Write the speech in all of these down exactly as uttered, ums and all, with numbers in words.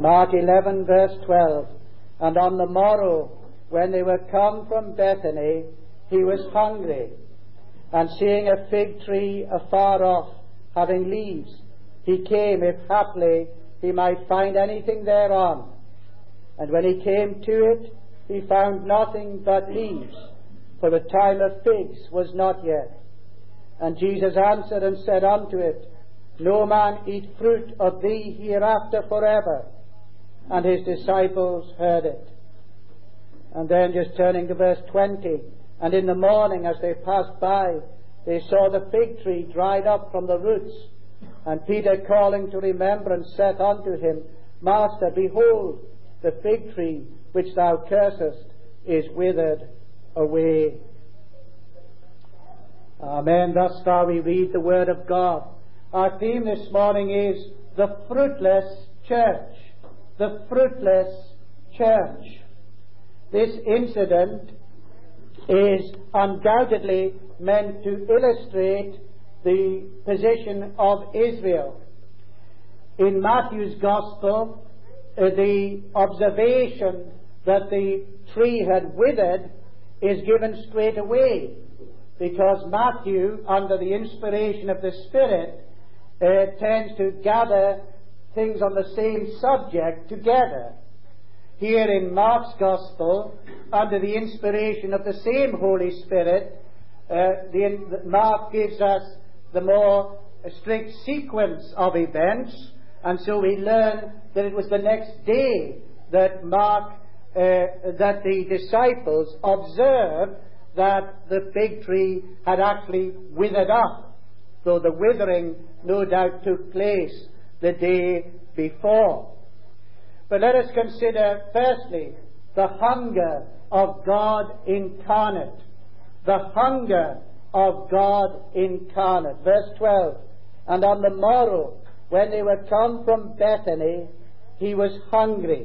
Mark eleven, verse twelve. And on the morrow, when they were come from Bethany, he was hungry. And seeing a fig tree afar off, having leaves, he came, if haply he might find anything thereon. And when he came to it, he found nothing but leaves, for the time of figs was not yet. And Jesus answered and said unto it, No man eat fruit of thee hereafter forever. And his disciples heard it. And then just turning to verse twenty, and in the morning as they passed by, they saw the fig tree dried up from the roots. And Peter, calling to remembrance, saith unto him, Master, behold, the fig tree which thou cursest is withered away. Amen. Thus far we read the Word of God. Our theme this morning is the fruitless church. The fruitless church. This incident is undoubtedly meant to illustrate the position of Israel. In Matthew's Gospel, uh, the observation that the tree had withered is given straight away, because Matthew, under the inspiration of the Spirit, uh, tends to gather things on the same subject together. Here in Mark's Gospel, under the inspiration of the same Holy Spirit, uh, the, Mark gives us the more strict sequence of events, and so we learn that it was the next day that Mark, uh, that the disciples observed that the fig tree had actually withered up, though the withering no doubt took place the day before. But let us consider, firstly, the hunger of God incarnate. The hunger of God incarnate. Verse twelve. And on the morrow, when they were come from Bethany, he was hungry.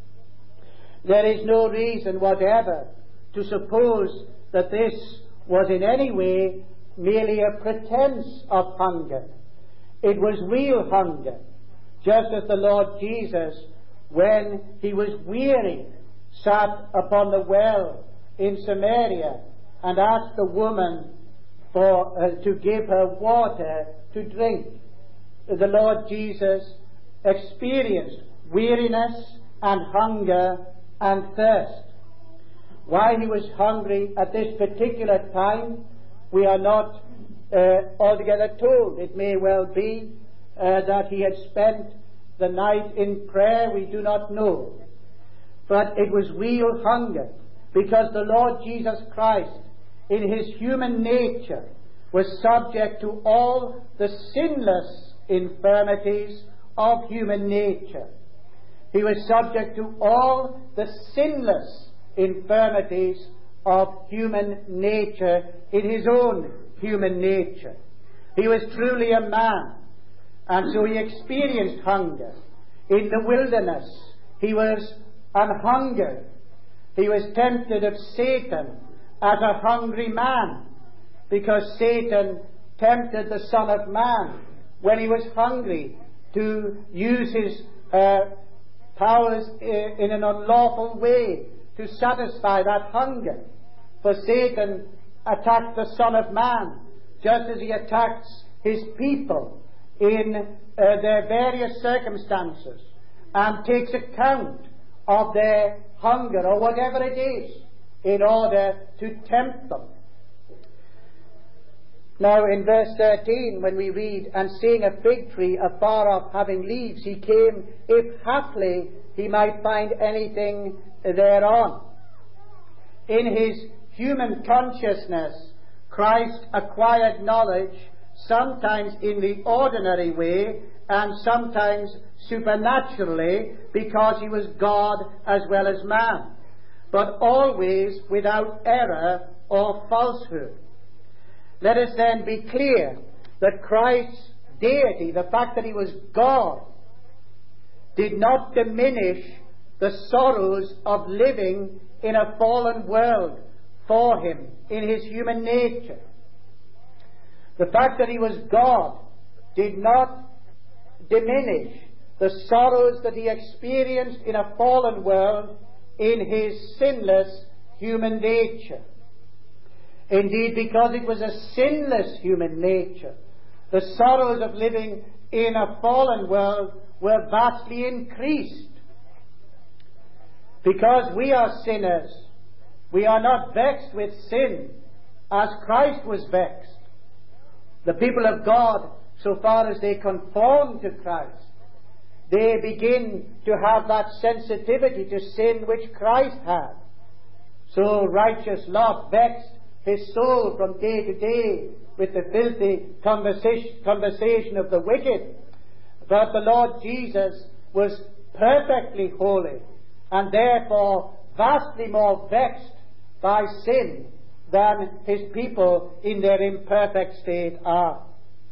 There is no reason whatever to suppose that this was in any way merely a pretense of hunger. It was real hunger, just as the Lord Jesus, when he was weary, sat upon the well in Samaria and asked the woman for uh, to give her water to drink. The Lord Jesus experienced weariness and hunger and thirst. Why he was hungry at this particular time, we are not uh, altogether told. It may well be uh, that he had spent the night in prayer, we do not know. But it was real hunger, because the Lord Jesus Christ, in his human nature, was subject to all the sinless infirmities of human nature. He was subject to all the sinless infirmities of human nature in his own human nature. He was truly a man, and so he experienced hunger. In the wilderness, he was an hungered. He was tempted of Satan as a hungry man, because Satan tempted the Son of Man when he was hungry to use his uh, powers in an unlawful way to satisfy that hunger. For Satan attacked the Son of Man just as he attacks his people in uh, their various circumstances, and takes account of their hunger or whatever it is in order to tempt them. Now in verse thirteen, when we read, and seeing a fig tree afar off having leaves, he came, if haply he might find anything thereon. In his human consciousness, Christ acquired knowledge, sometimes in the ordinary way and sometimes supernaturally, because he was God as well as man, but always without error or falsehood. Let us then be clear that Christ's deity, the fact that he was God, did not diminish the sorrows of living in a fallen world for him in his human nature. The fact that he was God did not diminish the sorrows that he experienced in a fallen world in his sinless human nature. Indeed, because it was a sinless human nature, the sorrows of living in a fallen world were vastly increased. Because we are sinners, we are not vexed with sin as Christ was vexed. The people of God, so far as they conform to Christ, they begin to have that sensitivity to sin which Christ had. So righteous Lot vexed his soul from day to day with the filthy conversation, conversation of the wicked. But the Lord Jesus was perfectly holy, and therefore vastly more vexed by sin than his people in their imperfect state are.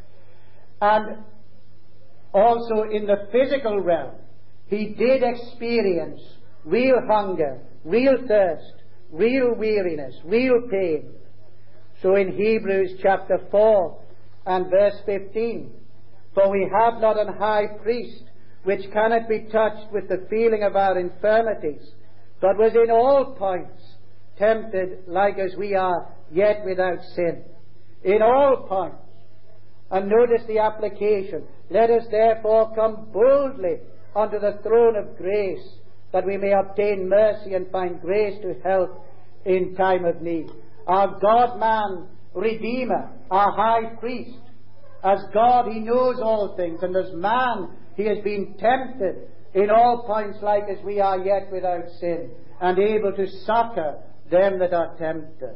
And also in the physical realm, he did experience real hunger, real thirst, real weariness, real pain. So in Hebrews chapter four and verse fifteen, for we have not an high priest which cannot be touched with the feeling of our infirmities, but was in all points tempted like as we are, yet without sin. In all points. And notice the application. Let us therefore come boldly unto the throne of grace, that we may obtain mercy and find grace to help in time of need. Our God-man Redeemer, our high priest, as God he knows all things, and as man he has been tempted in all points like as we are, yet without sin, and able to succor them that are tempted.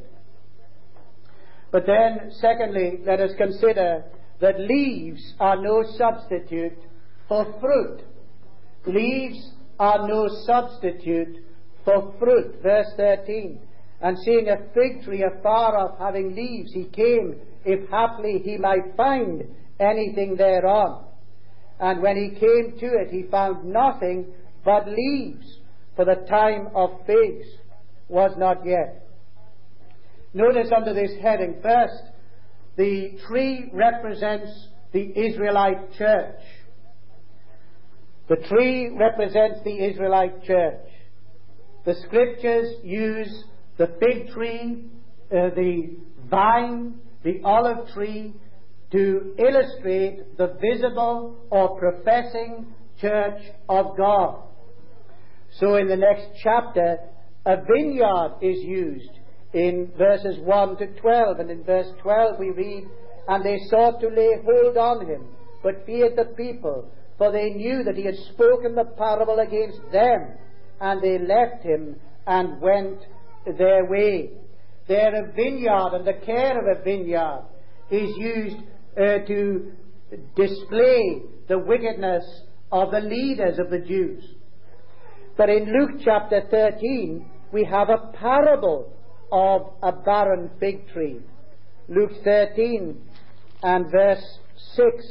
But then, secondly, let us consider that leaves are no substitute for fruit. Leaves are no substitute for fruit. Verse thirteen, and seeing a fig tree afar off having leaves, he came, if haply he might find anything thereon. And when he came to it, he found nothing but leaves, for the time of figs was not yet. Notice under this heading, first, the tree represents the Israelite church. The tree represents the Israelite church. The scriptures use the fig tree, uh, the vine, the olive tree, to illustrate the visible or professing church of God. So in the next chapter, a vineyard is used in verses one to twelve, and in verse twelve we read, and they sought to lay hold on him, but feared the people, for they knew that he had spoken the parable against them, and they left him and went their way. There a vineyard, and the care of a vineyard is used uh, to display the wickedness of the leaders of the Jews. But in Luke chapter thirteen, we have a parable of a barren fig tree. Luke thirteen and verse six.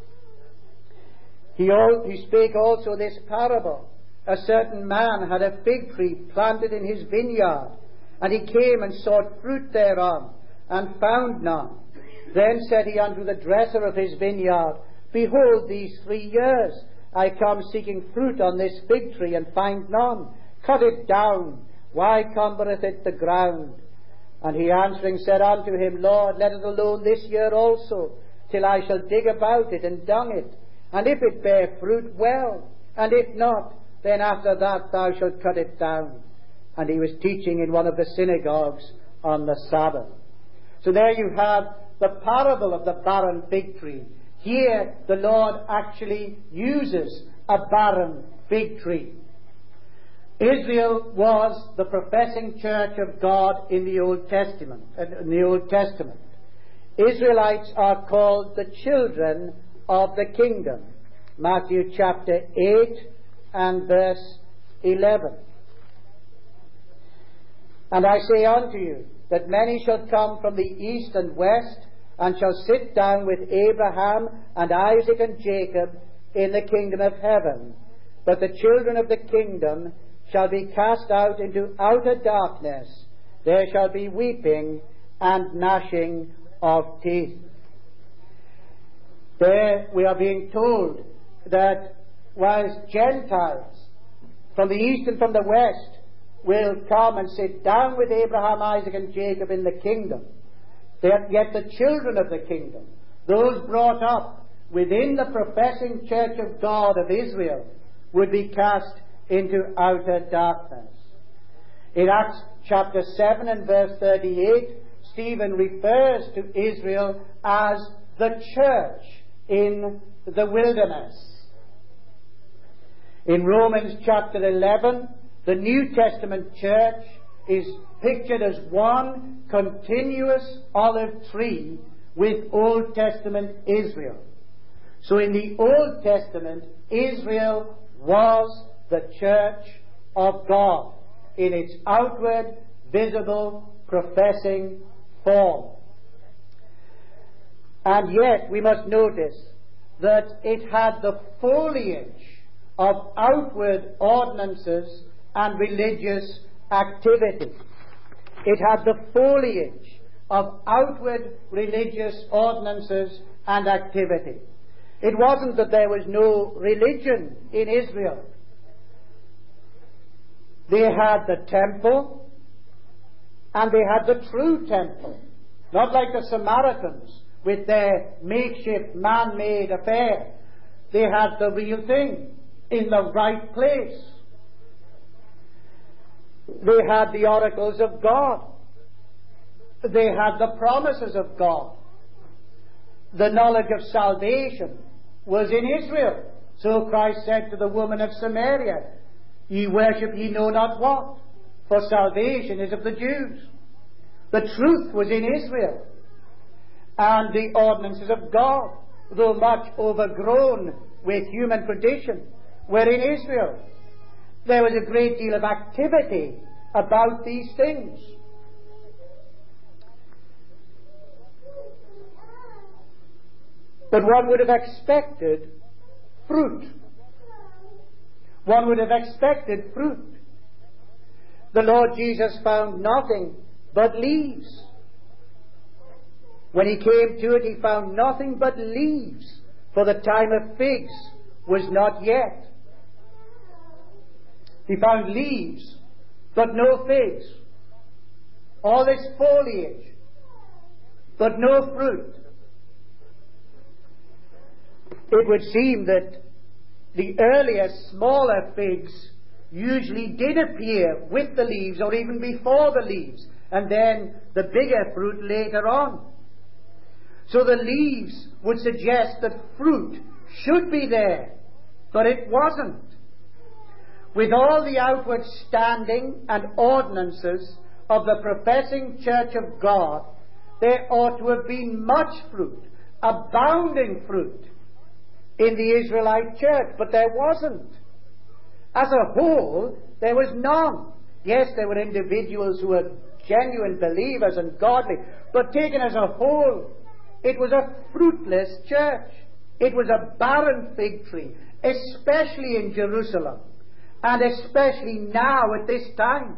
He, all, he spake also this parable. A certain man had a fig tree planted in his vineyard, and he came and sought fruit thereon, and found none. Then said he unto the dresser of his vineyard, Behold, these three years I come seeking fruit on this fig tree, and find none. Cut it down. Why cumbereth it the ground? And he answering said unto him, Lord, let it alone this year also, till I shall dig about it and dung it. And if it bear fruit, well, and if not, then after that thou shalt cut it down. And he was teaching in one of the synagogues on the Sabbath. So there you have the parable of the barren fig tree. Here the Lord actually uses a barren fig tree. Israel was the professing church of God in the Old Testament. In the Old Testament, Israelites are called the children of the kingdom. Matthew chapter eight and verse eleven. And I say unto you, that many shall come from the east and west, and shall sit down with Abraham and Isaac and Jacob in the kingdom of heaven. But the children of the kingdom shall be cast out into outer darkness. There shall be weeping and gnashing of teeth. There we are being told that whilst Gentiles from the east and from the west will come and sit down with Abraham, Isaac, and Jacob in the kingdom. Yet the children of the kingdom, those brought up within the professing church of God of Israel, would be cast into outer darkness. In Acts chapter seven and verse thirty-eight, Stephen refers to Israel as the church in the wilderness. In Romans chapter eleven, the New Testament church is pictured as one continuous olive tree with Old Testament Israel. So in the Old Testament, Israel was the church of God in its outward, visible, professing form. And yet we must notice that it had the foliage of outward ordinances and religious activity. It had the foliage of outward religious ordinances and activity. It wasn't that there was no religion in Israel. They had the temple, and they had the true temple. Not like the Samaritans with their makeshift man-made affair. They had the real thing in the right place. They had the oracles of God. They had the promises of God. The knowledge of salvation was in Israel. So Christ said to the woman of Samaria, "Ye worship ye know not what, for salvation is of the Jews." The truth was in Israel. And the ordinances of God, though much overgrown with human tradition, were in Israel. There was a great deal of activity about these things. But one would have expected fruit. One would have expected fruit. The Lord Jesus found nothing but leaves. When he came to it, he found nothing but leaves, for the time of figs was not yet. He found leaves, but no figs. All this foliage, but no fruit. It would seem that the earlier, smaller figs usually did appear with the leaves, or even before the leaves, and then the bigger fruit later on. So the leaves would suggest that fruit should be there, but it wasn't. With all the outward standing and ordinances of the professing church of God, there ought to have been much fruit, abounding fruit, in the Israelite church, but there wasn't. As a whole, there was none. Yes, there were individuals who were genuine believers and godly, but taken as a whole, it was a fruitless church. It was a barren fig tree, especially in Jerusalem, and especially now at this time.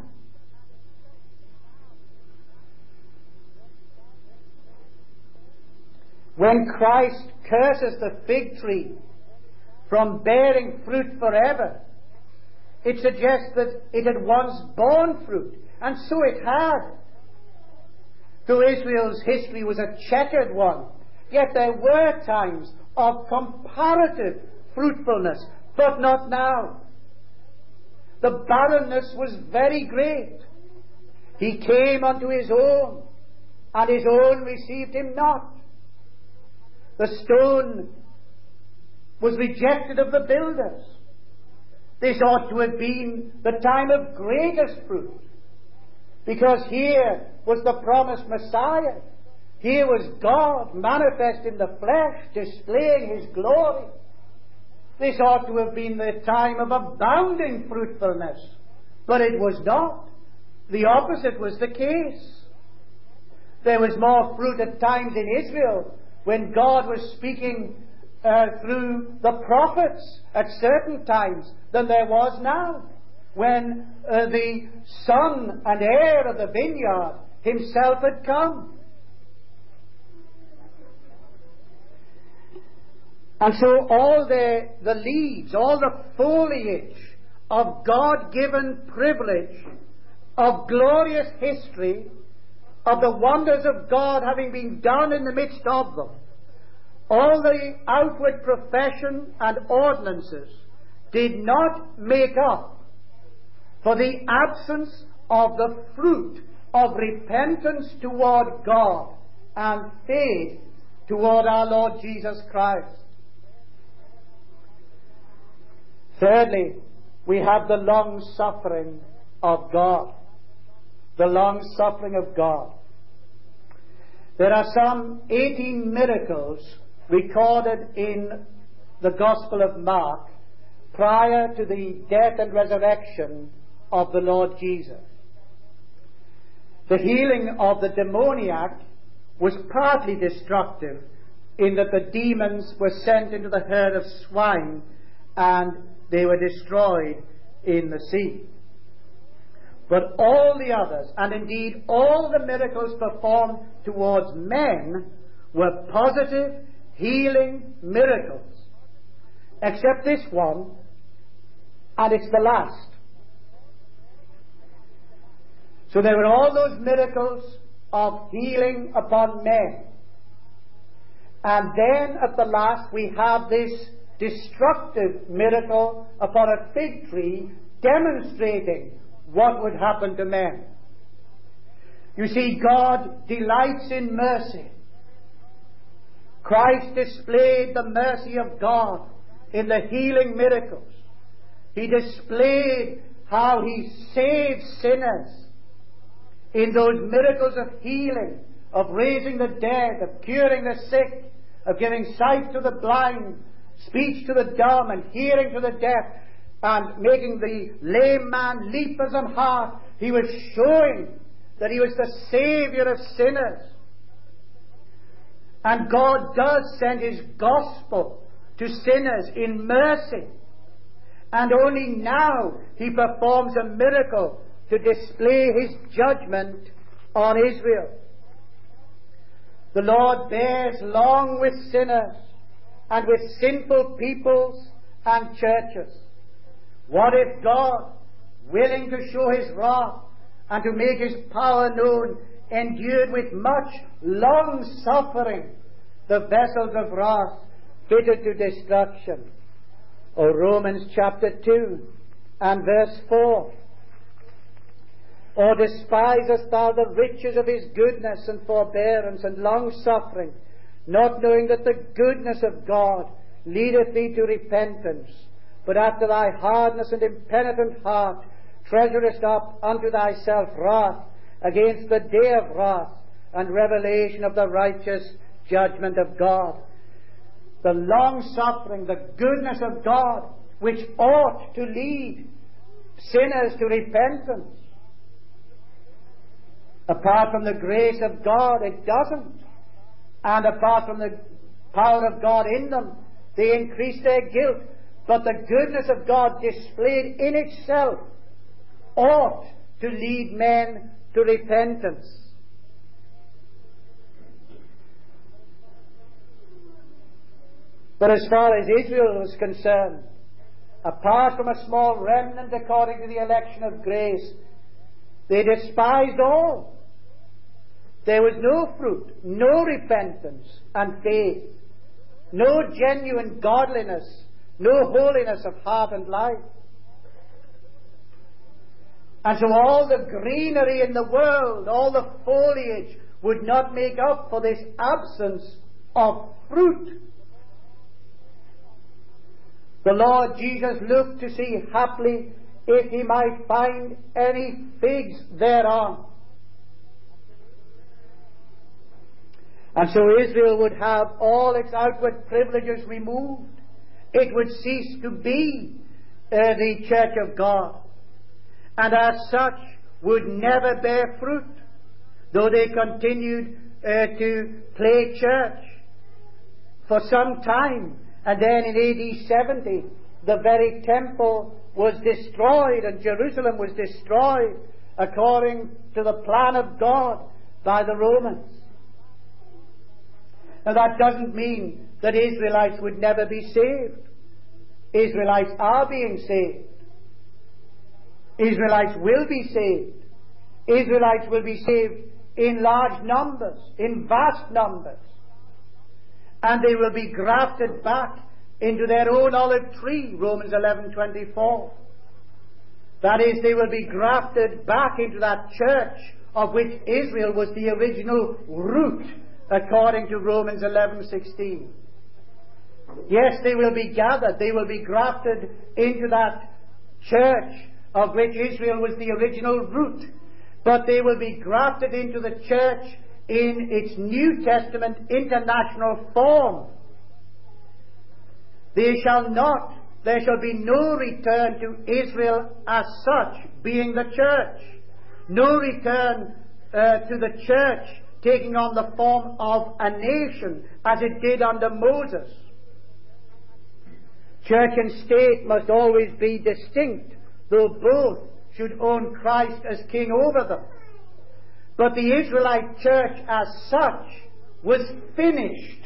When Christ curses the fig tree from bearing fruit forever, it suggests that it had once borne fruit, and so it had. Though Israel's history was a checkered one, yet there were times of comparative fruitfulness, but not now. The barrenness was very great. He came unto his own, and his own received him not. The stone was rejected of the builders. This ought to have been the time of greatest fruit, because here was the promised Messiah. Here was God manifest in the flesh, displaying his glory. This ought to have been the time of abounding fruitfulness, but it was not. The opposite was the case. There was more fruit at times in Israel when God was speaking uh, through the prophets at certain times than there was now, when uh, the son and heir of the vineyard himself had come. And so all the, the leaves, all the foliage of God-given privilege, of glorious history, of the wonders of God having been done in the midst of them, all the outward profession and ordinances did not make up for the absence of the fruit of repentance toward God and faith toward our Lord Jesus Christ. Thirdly, we have the long suffering of God. The long suffering of God. There are some eighteen miracles recorded in the Gospel of Mark prior to the death and resurrection of the Lord Jesus. The healing of the demoniac was partly destructive in that the demons were sent into the herd of swine and they were destroyed in the sea. But all the others, and indeed all the miracles performed towards men, were positive, healing miracles. Except this one, and it's the last. So there were all those miracles of healing upon men. And then at the last we have this destructive miracle upon a fig tree demonstrating what would happen to men. You see, God delights in mercy. Christ displayed the mercy of God in the healing miracles. He displayed how He saved sinners in those miracles of healing, of raising the dead, of curing the sick, of giving sight to the blind, speech to the dumb, and hearing to the deaf, and making the lame man leap as an hart. He was showing that He was the Saviour of sinners. And God does send His gospel to sinners in mercy. And only now He performs a miracle to display His judgment on Israel. The Lord bears long with sinners and with sinful peoples and churches. What if God, willing to show His wrath and to make His power known, endured with much long suffering the vessels of wrath fitted to destruction? O Romans chapter two and verse four. Or despisest thou the riches of His goodness and forbearance and long suffering, not knowing that the goodness of God leadeth thee to repentance, but after thy hardness and impenitent heart treasurest up unto thyself wrath against the day of wrath and revelation of the righteous judgment of God. The long suffering, the goodness of God, which ought to lead sinners to repentance. Apart from the grace of God, it doesn't. And apart from the power of God in them, they increase their guilt. But the goodness of God displayed in itself ought to lead men to repentance. But as far as Israel was concerned, apart from a small remnant according to the election of grace, they despised all. There was no fruit, no repentance and faith, no genuine godliness, no holiness of heart and life. And so all the greenery in the world, all the foliage, would not make up for this absence of fruit. The Lord Jesus looked to see haply if He might find any figs thereon. And so Israel would have all its outward privileges removed. It would cease to be uh, the church of God, and as such would never bear fruit, though they continued uh, to play church for some time. And then in A D seventy, the very temple was destroyed and Jerusalem was destroyed according to the plan of God by the Romans. Now that doesn't mean that Israelites would never be saved. Israelites are being saved. Israelites will be saved. Israelites will be saved in large numbers, in vast numbers. And they will be grafted back into their own olive tree, Romans eleven twenty-four. That is, they will be grafted back into that church of which Israel was the original root, according to Romans eleven sixteen. Yes, they will be gathered, they will be grafted into that church of which Israel was the original root, but they will be grafted into the church in its New Testament international form. They shall not, there shall be no return to Israel as such, being the church. No return uh, to the church taking on the form of a nation as it did under Moses. Church and state must always be distinct, though both should own Christ as king over them. But the Israelite church as such was finished.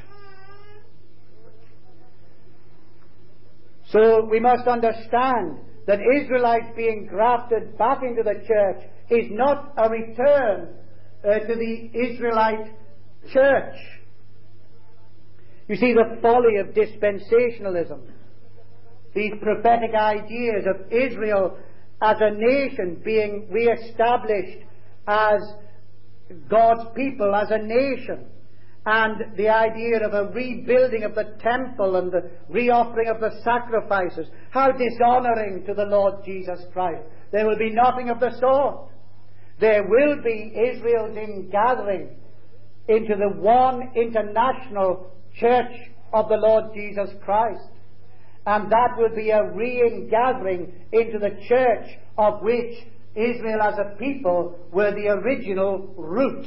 So we must understand that Israelites being grafted back into the church is not a return uh, to the Israelite church. You see the folly of dispensationalism, these prophetic ideas of Israel as a nation being re-established as God's people, as a nation, and the idea of a rebuilding of the temple and the re-offering of the sacrifices. How dishonoring to the Lord Jesus Christ. There will be nothing of the sort. There will be Israel's ingathering into the one international church of the Lord Jesus Christ. And that will be a re-ingathering into the church of which Israel as a people were the original root.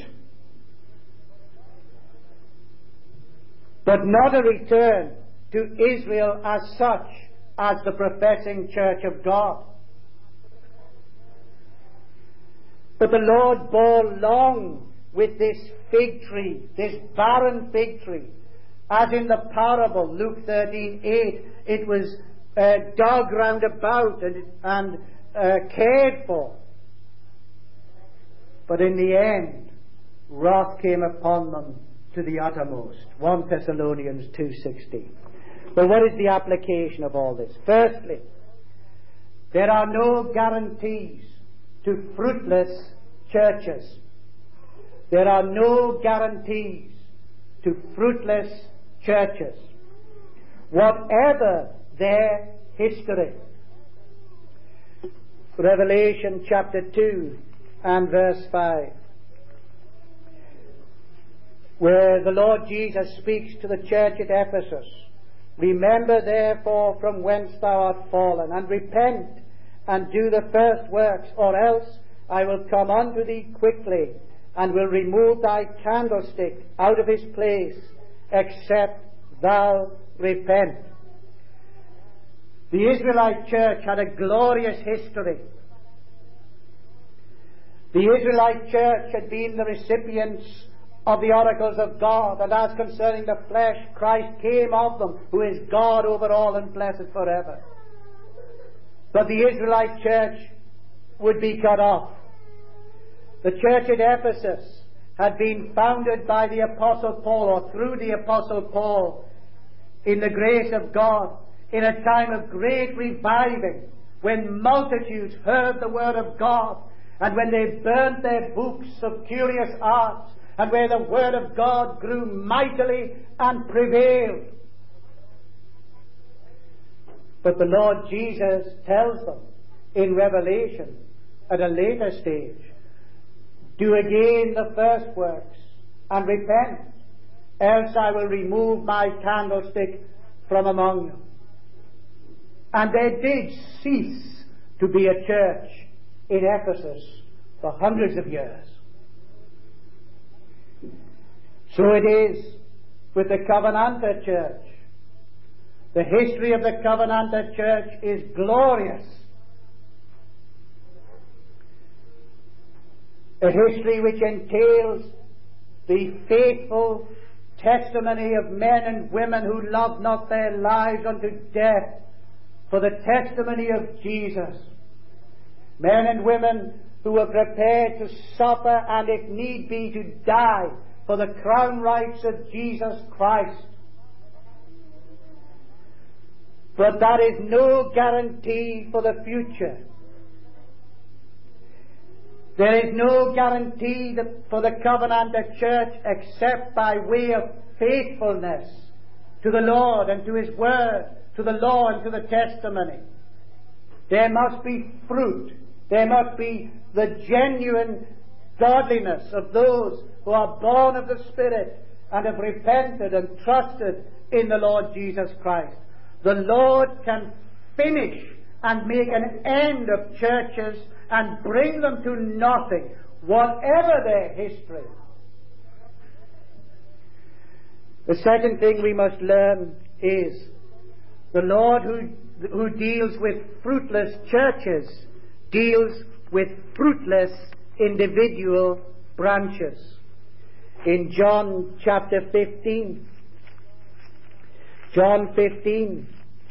But not a return to Israel as such, as the professing church of God. But the Lord bore long with this fig tree, this barren fig tree. As in the parable, Luke thirteen eight, it was uh, dug round about and, and uh, cared for. But in the end, wrath came upon them to the uttermost. First Thessalonians two sixteen. But what is the application of all this? Firstly, there are no guarantees to fruitless churches. There are no guarantees to fruitless churches, whatever their history. Revelation chapter two and verse five, where the Lord Jesus speaks to the church at Ephesus. Remember therefore from whence thou art fallen, and repent, and do the first works, or else I will come unto thee quickly, and will remove thy candlestick out of his place, except thou repent. The Israelite church had a glorious history. The Israelite church had been the recipients of the oracles of God, and as concerning the flesh, Christ came of them, who is God over all and blessed forever. But the Israelite church would be cut off. The church at Ephesus had been founded by the Apostle Paul, or through the Apostle Paul, in the grace of God, in a time of great reviving, when multitudes heard the word of God, and when they burnt their books of curious arts, and where the word of God grew mightily and prevailed. But the Lord Jesus tells them in Revelation at a later stage, do again the first works and repent, else I will remove my candlestick from among you. And there did cease to be a church in Ephesus for hundreds of years. So it is with the Covenanter church. The history of the Covenanter church is glorious. A history which entails the faithful testimony of men and women who loved not their lives unto death for the testimony of Jesus. Men and women who were prepared to suffer and, if need be, to die for the crown rights of Jesus Christ. But that is no guarantee for the future. There is no guarantee for the Covenanter Church except by way of faithfulness to the Lord and to His Word, to the law and to the testimony. There must be fruit. There must be the genuine godliness of those who are born of the Spirit and have repented and trusted in the Lord Jesus Christ. The Lord can finish and make an end of churches and bring them to nothing, whatever their history. The second thing we must learn is the Lord who, who deals with fruitless churches deals with fruitless individual branches. In John chapter fifteen, John fifteen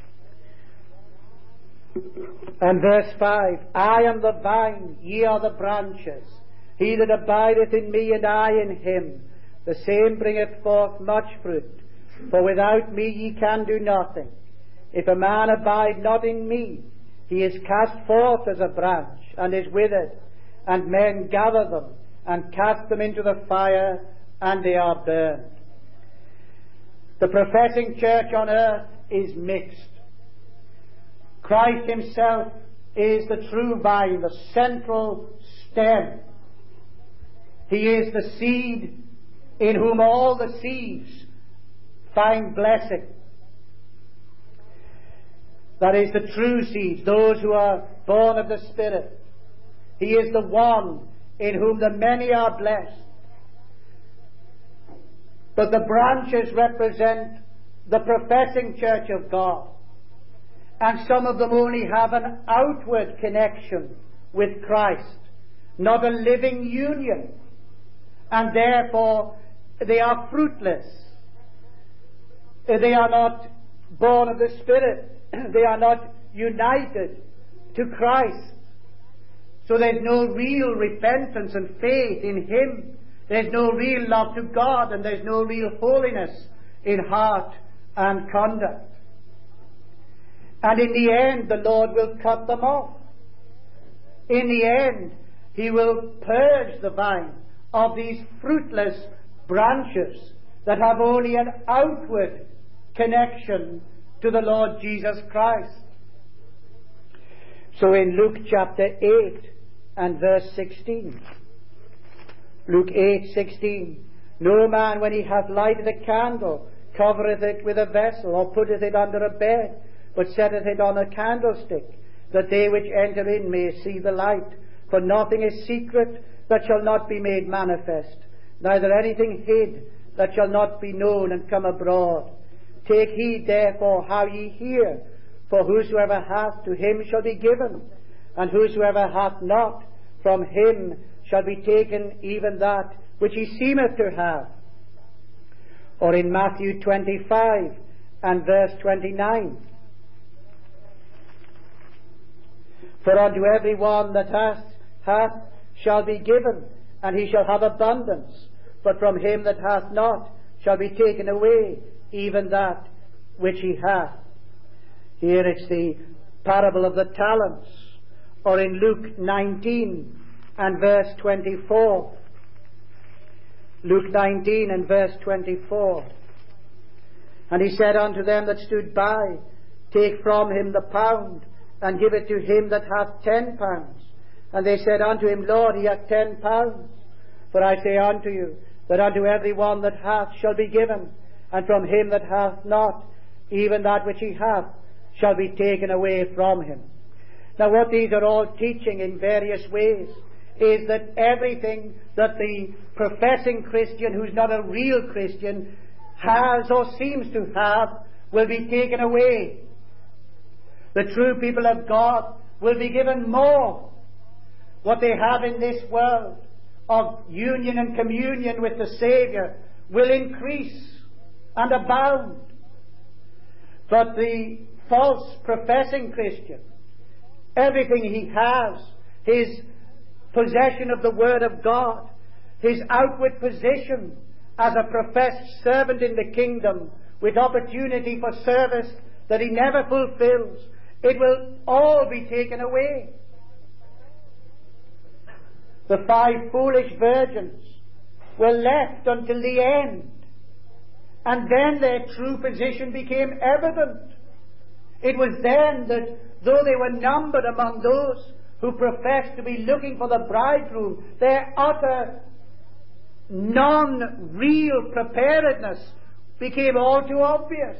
and verse five, I am the vine, ye are the branches. He that abideth in me and I in him, the same bringeth forth much fruit. For without me ye can do nothing. If a man abide not in me, he is cast forth as a branch, and is withered, and men gather them, and cast them into the fire, and they are burned. The professing church on earth is mixed. Christ Himself is the true vine, the central stem. He is the seed in whom all the seeds find blessing. That is the true seeds, those who are born of the Spirit. He is the one in whom the many are blessed. But the branches represent the professing church of God. And some of them only have an outward connection with Christ, not a living union. And therefore, they are fruitless. They are not born of the Spirit. They are not united to Christ. So there's no real repentance and faith in Him. There's no real love to God, and there's no real holiness in heart and conduct. And in the end, the Lord will cut them off. In the end, He will purge the vine of these fruitless branches that have only an outward connection to the Lord Jesus Christ. So in Luke chapter eight and verse sixteen, Luke eight sixteen, no man when he hath lighted a candle covereth it with a vessel, or putteth it under a bed, but setteth it on a candlestick, that they which enter in may see the light. For nothing is secret that shall not be made manifest, neither anything hid that shall not be known and come abroad. Take heed therefore how ye hear, for whosoever hath, to him shall be given, and whosoever hath not, from him shall be taken even that which he seemeth to have. Or in Matthew twenty-five and verse twenty-nine, for unto every one that hath, hath shall be given, and he shall have abundance. But from him that hath not shall be taken away even that which he hath. Here it's the parable of the talents. Or in Luke nineteen and verse twenty-four. Luke nineteen and verse twenty-four. And he said unto them that stood by, take from him the pound, and give it to him that hath ten pounds. And they said unto him, Lord, he hath ten pounds. For I say unto you, that unto every one that hath shall be given, and from him that hath not, even that which he hath shall be taken away from him. Now what these are all teaching in various ways is that everything that the professing Christian, who's not a real Christian, has or seems to have, will be taken away. The true people of God will be given more. What they have in this world of union and communion with the Saviour will increase. and abound. But the false professing Christian, everything he has, his possession of the Word of God, his outward position as a professed servant in the kingdom, with opportunity for service that he never fulfills, it will all be taken away. The five foolish virgins were left until the end, and then their true position became evident. It was then that, though they were numbered among those who professed to be looking for the bridegroom, their utter non-real preparedness became all too obvious.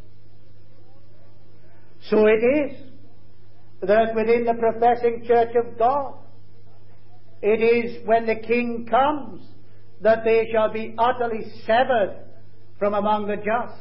So it is that within the professing church of God, it is when the King comes that they shall be utterly severed from among the just.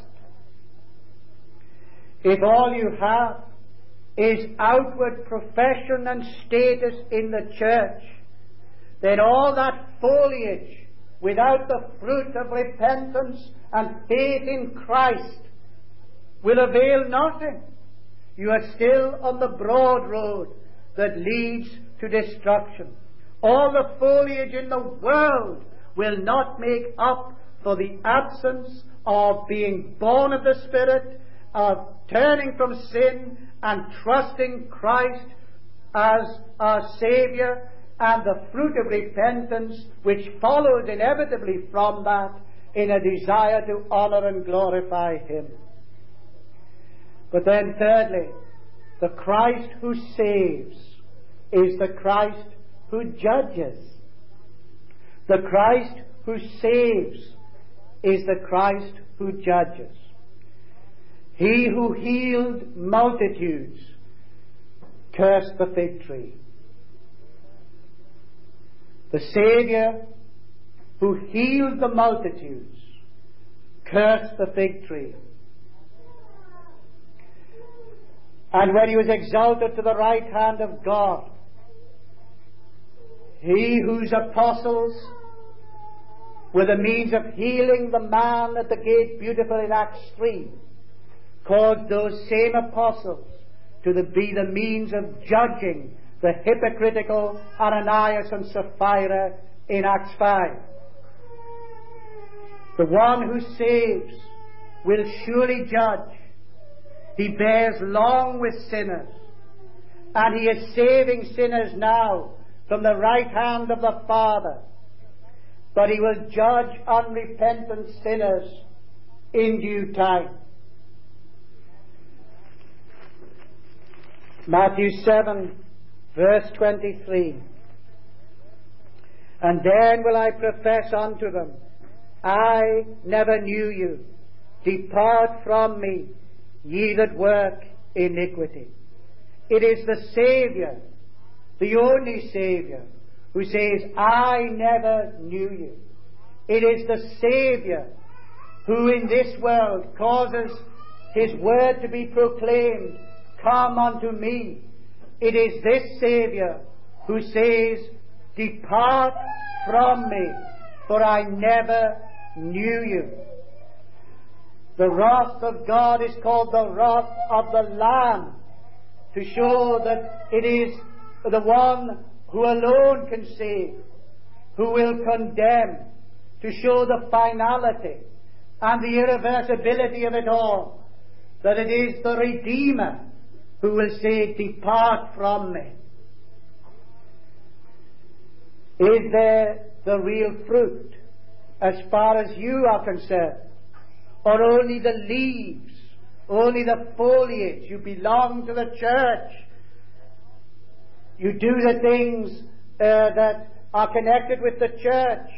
If all you have is outward profession and status in the church, then all that foliage without the fruit of repentance and faith in Christ will avail nothing. You are still on the broad road that leads to destruction. All the foliage in the world will not make up for the absence of being born of the Spirit, of turning from sin and trusting Christ as our Saviour, and the fruit of repentance which follows inevitably from that in a desire to honour and glorify Him. But then thirdly, the Christ who saves is the Christ who judges. The Christ who saves is the Christ who judges. He who healed multitudes cursed the fig tree. The Saviour who healed the multitudes cursed the fig tree. And when He was exalted to the right hand of God, He whose apostles were the means of healing the man at the gate beautiful in Acts three, caused those same apostles to the, be the means of judging the hypocritical Ananias and Sapphira in Acts five. The one who saves will surely judge. He bears long with sinners, and He is saving sinners now from the right hand of the Father. But He will judge unrepentant sinners in due time. Matthew seven, verse twenty-three. And then will I profess unto them, I never knew you. Depart from me, ye that work iniquity. It is the Saviour, the only Saviour, who says, I never knew you. It is the Saviour who in this world causes His word to be proclaimed, come unto me. It is this Saviour who says, depart from me, for I never knew you. The wrath of God is called the wrath of the Lamb, to show that it is the one who alone can save, who will condemn, to show the finality and the irreversibility of it all, that it is the Redeemer who will say, depart from me. Is there the real fruit as far as you are concerned? Or only the leaves, only the foliage? You belong to the church. You do the things uh, that are connected with the church.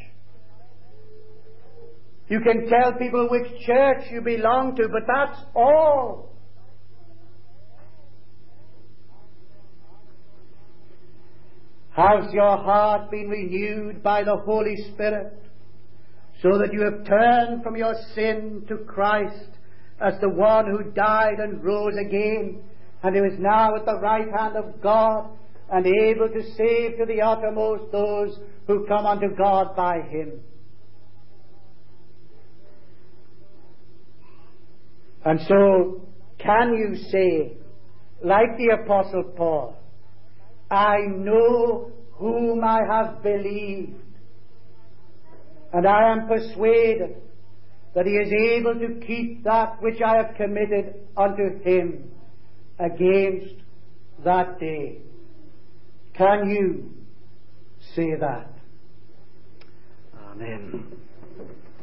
You can tell people which church you belong to, but that's all. Has your heart been renewed by the Holy Spirit, so that you have turned from your sin to Christ as the one who died and rose again, and who is now at the right hand of God, and able to save to the uttermost those who come unto God by Him? And so, can you say, like the Apostle Paul, I know whom I have believed, and I am persuaded that he is able to keep that which I have committed unto him against that day. Can you say that? Amen.